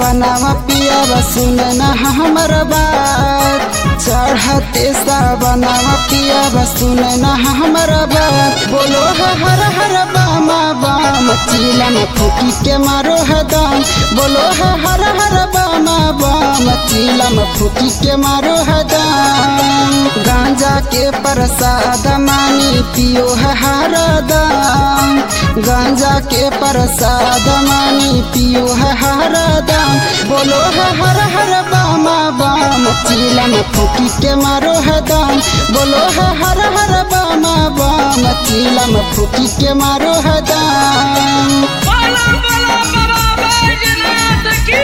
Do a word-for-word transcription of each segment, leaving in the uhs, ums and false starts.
सावनावा पियावा सुने न हमर बात, चढ़ते सावनावा पियावा सुने न हमर बात। बोलो है हर हर बामा बाम, चिलम फूकी के मारो है दाम। बोलो है हर हर बामा बाम, चिलम फूकी के मारो है दाम। गांजा के प्रसाद मानी पियो है हर दाम, गांजा के प्रसाद मानी पियो है हर दाम। बोलो है हर हर बामा बाम, चिलम फूकी के मारो है दाम। बोलो है हर हर बामा बाम, चिलम फूकी के मारो है दाम। बोलो बोलो बाबा बैजनाथ की।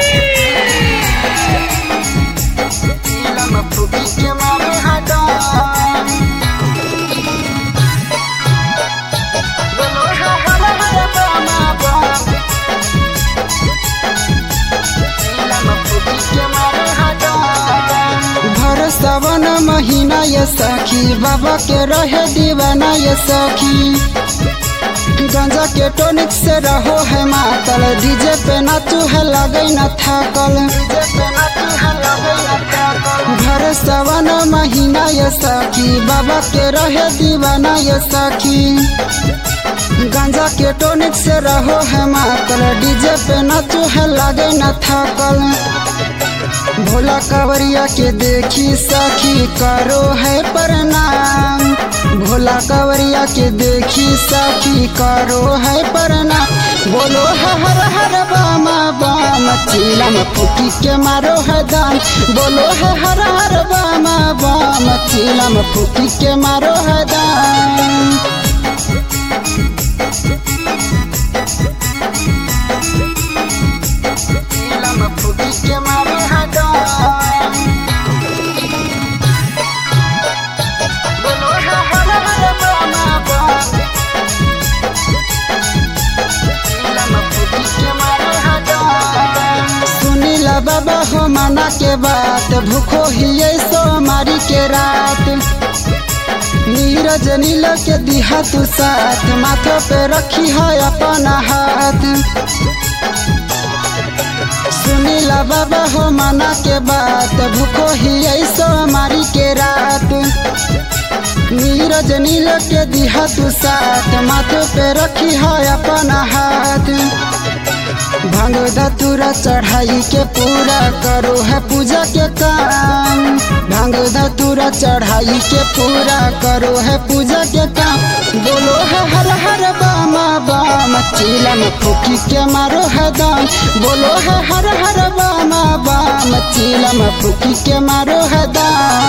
चिलम फूकी के मारो है दाम। बोलो है हर हर बामा बाम, चिलम फूकी के मारो है दाम। भर सावन महीना ये सखी, बाबा के रहे दीवाना ये सखी। गांजा के टॉनिक से रहो है मातल, डीजे पे नाचू है लगे न थाकल। भर सावन महीना ये सखी, बाबा के रहे दीवाना ये सखी। गांजा के टॉनिक से रहो है मातल, डीजे पे नाचू है लगे न थाकल। भोला कांवरिया के देखी सखी करो है प्रणाम, भोला कांवरिया के देखी सखी करो है प्रणाम। बोलो है हर हर बामा बाम, चिलम फूकी के मारो है दाम। बोलो है हर हर बामा बाम, चिलम फूकी के मारो है दाम। चिलम फूकी के मारो है दाम। बोलो है हर हर बामा बाम, चिलम फूकी के मारो है दाम। सुनीला बाबा हो मना के बात, भूखो ही सो मारी के रात। नीरज नील के दिहा तू साथ, माथे पे रखी है अपना हाथ। सुनीला बाबा हो मना के बात, भूखो ही ऐसो मारी के रात। नीरज नील के दिहा तू साथ, माथे पे रखी है अपना हाथ। भांग धतूरा चढ़ाई के पूरा करो है पूजा के काम, भांग धतूरा चढ़ाई के पूरा करो है पूजा के काम। बोलो है हर हर बामा बाम, चिलम फूकी के मारो है दाम। बोलो है हर हर बामा बाम, चिलम फूकी के मारो है दाम।